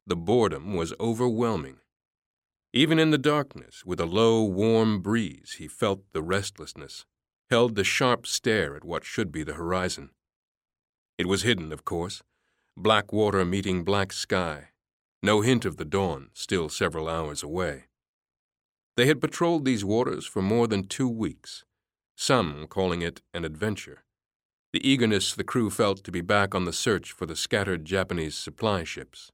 the boredom was overwhelming. Even in the darkness, with a low, warm breeze, he felt the restlessness, held the sharp stare at what should be the horizon. It was hidden, of course, black water meeting black sky, no hint of the dawn, still several hours away. They had patrolled these waters for more than 2 weeks, some calling it an adventure, the eagerness the crew felt to be back on the search for the scattered Japanese supply ships.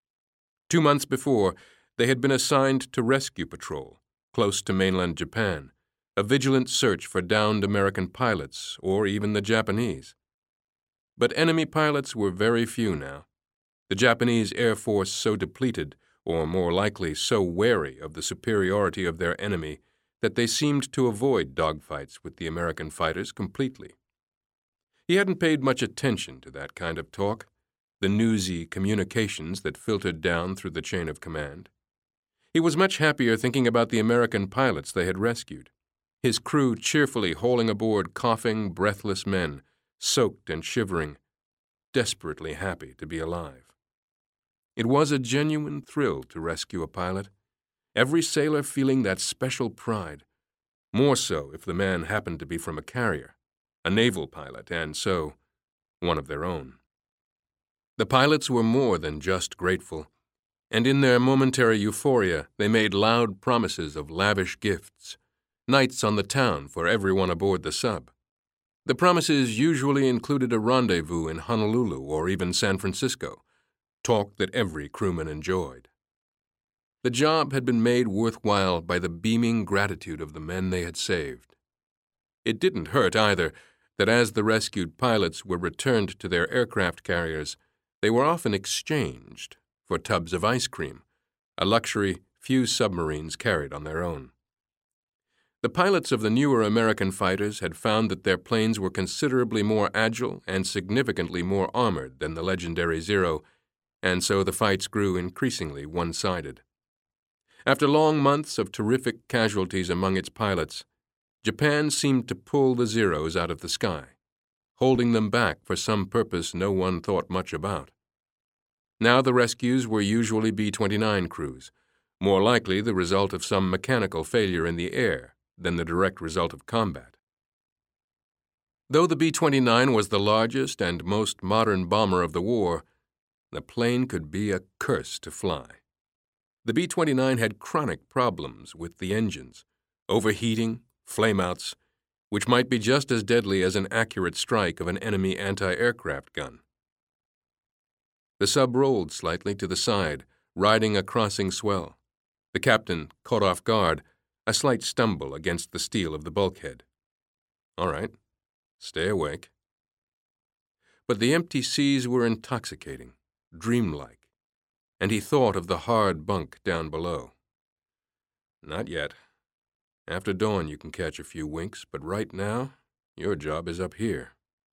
2 months before, they had been assigned to rescue patrol, close to mainland Japan, a vigilant search for downed American pilots or even the Japanese. But enemy pilots were very few now, the Japanese Air Force so depleted, or more likely so wary of the superiority of their enemy, that they seemed to avoid dogfights with the American fighters completely. He hadn't paid much attention to that kind of talk, the newsy communications that filtered down through the chain of command. He was much happier thinking about the American pilots they had rescued, his crew cheerfully hauling aboard coughing, breathless men, soaked and shivering, desperately happy to be alive. It was a genuine thrill to rescue a pilot, every sailor feeling that special pride, more so if the man happened to be from a carrier, a naval pilot, and so, one of their own. The pilots were more than just grateful, and in their momentary euphoria they made loud promises of lavish gifts, nights on the town for everyone aboard the sub. The promises usually included a rendezvous in Honolulu or even San Francisco, talk that every crewman enjoyed. The job had been made worthwhile by the beaming gratitude of the men they had saved. It didn't hurt, either, that as the rescued pilots were returned to their aircraft carriers, they were often exchanged for tubs of ice cream, a luxury few submarines carried on their own. The pilots of the newer American fighters had found that their planes were considerably more agile and significantly more armored than the legendary Zero, and so the fights grew increasingly one-sided. After long months of terrific casualties among its pilots, Japan seemed to pull the Zeros out of the sky, holding them back for some purpose no one thought much about. Now the rescues were usually B-29 crews, more likely the result of some mechanical failure in the air than the direct result of combat. Though the B-29 was the largest and most modern bomber of the war, the plane could be a curse to fly. The B-29 had chronic problems with the engines, overheating, flameouts, which might be just as deadly as an accurate strike of an enemy anti-aircraft gun. The sub rolled slightly to the side, riding a crossing swell. The captain, caught off guard, a slight stumble against the steel of the bulkhead. All right, stay awake. But the empty seas were intoxicating, dreamlike, and he thought of the hard bunk down below. Not yet. After dawn you can catch a few winks, but right now, your job is up here.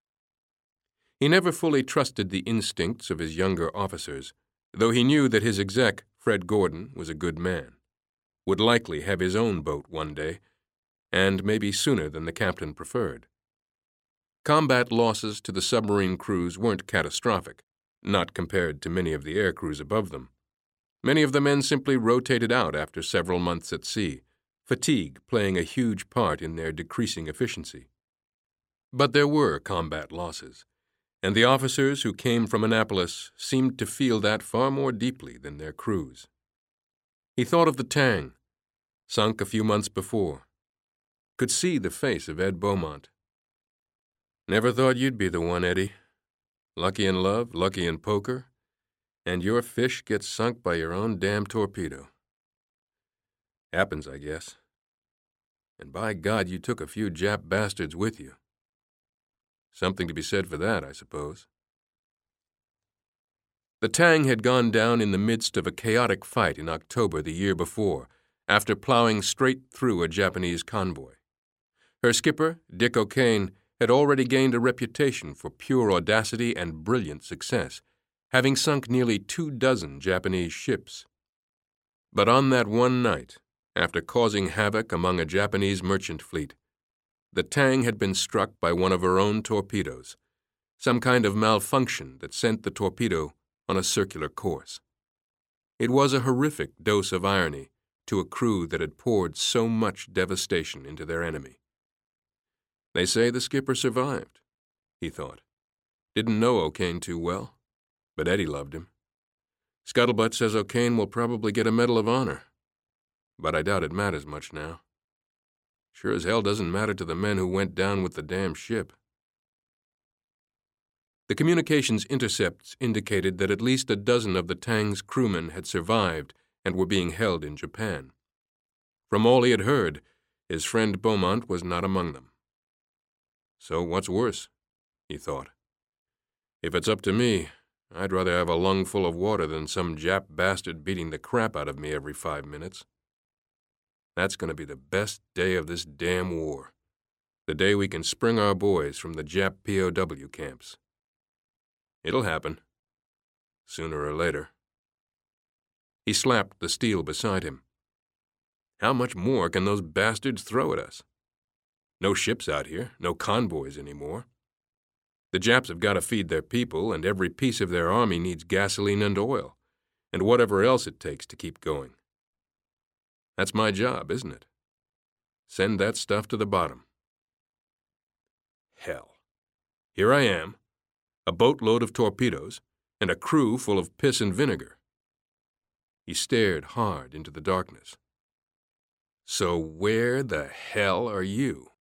He never fully trusted the instincts of his younger officers, though he knew that his exec, Fred Gordon, was a good man, would likely have his own boat one day, and maybe sooner than the captain preferred. Combat losses to the submarine crews weren't catastrophic, not compared to many of the air crews above them. Many of the men simply rotated out after several months at sea, fatigue playing a huge part in their decreasing efficiency. But there were combat losses, and the officers who came from Annapolis seemed to feel that far more deeply than their crews. He thought of the Tang, sunk a few months before, could see the face of Ed Beaumont. Never thought you'd be the one, Eddie. Lucky in love, lucky in poker, and your fish gets sunk by your own damn torpedo. Happens, I guess. And by God, you took a few Jap bastards with you. Something to be said for that, I suppose. The Tang had gone down in the midst of a chaotic fight in October the year before, after plowing straight through a Japanese convoy. Her skipper, Dick O'Kane, had already gained a reputation for pure audacity and brilliant success, having sunk nearly 24 Japanese ships. But on that one night, after causing havoc among a Japanese merchant fleet, the Tang had been struck by one of her own torpedoes, some kind of malfunction that sent the torpedo on a circular course. It was a horrific dose of irony to a crew that had poured so much devastation into their enemy. They say the skipper survived, he thought. Didn't know O'Kane too well, but Eddie loved him. Scuttlebutt says O'Kane will probably get a Medal of Honor, but I doubt it matters much now. Sure as hell doesn't matter to the men who went down with the damn ship. The communications intercepts indicated that at least a dozen of the Tang's crewmen had survived and were being held in Japan. From all he had heard, his friend Beaumont was not among them. So what's worse, he thought. If it's up to me, I'd rather have a lung full of water than some Jap bastard beating the crap out of me every 5 minutes. That's going to be the best day of this damn war. The day we can spring our boys from the Jap POW camps. It'll happen, sooner or later. He slapped the steel beside him. How much more can those bastards throw at us? No ships out here, no convoys anymore. The Japs have got to feed their people, and every piece of their army needs gasoline and oil, and whatever else it takes to keep going. That's my job, isn't it? Send that stuff to the bottom. Hell. Here I am, a boatload of torpedoes, and a crew full of piss and vinegar. He stared hard into the darkness. So where the hell are you?